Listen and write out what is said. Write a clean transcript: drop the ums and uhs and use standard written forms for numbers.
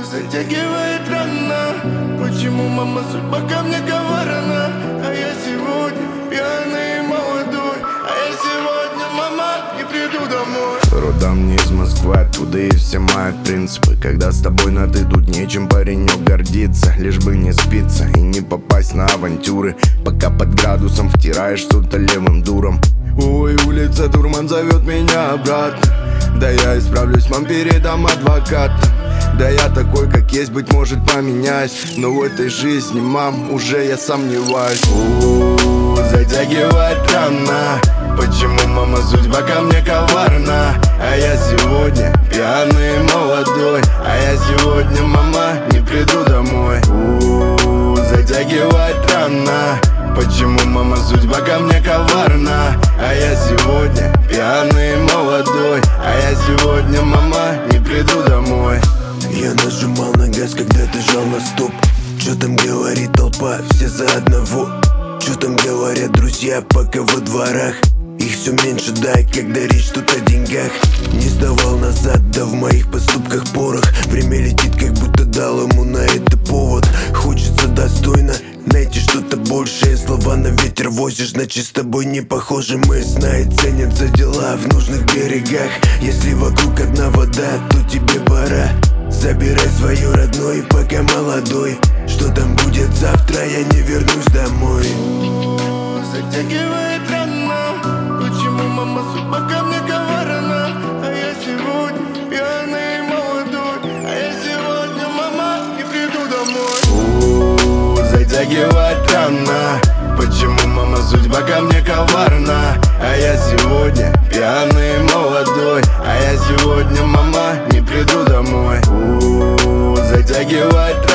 Затягивает рано. Почему, мама, судьба ко мне коварна? А я сегодня пьяный и молодой. А я сегодня, мама, не приду домой. Родом не из Москвы, оттуда и все мои принципы. Когда с тобой на ты, тут нечем, паренек, гордиться. Лишь бы не спиться и не попасть на авантюры. Пока под градусом втираешь что-то левым дуром. Ой, улица, дурман зовет меня обратно. Да я исправлюсь, мам, передам адвоката. Да я такой, как есть, быть может, поменяюсь. Но в этой жизни, мам, уже я сомневаюсь. Затягивает рано. Почему, мама, судьба ко мне коварна? А я сегодня пьяный и молодой. А я сегодня, мама, не приду домой. Затягивает рано. Почему, мама, судьба ко мне коварна? А я сегодня пьяный и молодой. А я сегодня, мама, не приду домой. Я нажимал на газ, когда ты жал на стоп. Чё там говорит толпа, все за одного. Чё там говорят друзья, пока во дворах. Их все меньше, да, когда речь тут о деньгах. Не сдавал назад, да в моих поступках порох. Время летит, как будто дал ему на это повод. Хочется достойно найти что-то большее. Слова на ветер возишь, значит с тобой не похожи. Мы, знает, ценят за дела в нужных берегах. Если вокруг одна вода, то тебе пора. Забирай свое родное, пока молодой. Что там будет завтра, я не вернусь домой. Затягивает рано. Почему, мама, судьба ко мне коварна? А я сегодня пьяный и молодой. А я сегодня, мама, не приду домой. Затягивает рано. Почему, мама, судьба ко мне коварна? А я сегодня пьяный и молодой. А я сегодня, мама, не приду домой. Затягивает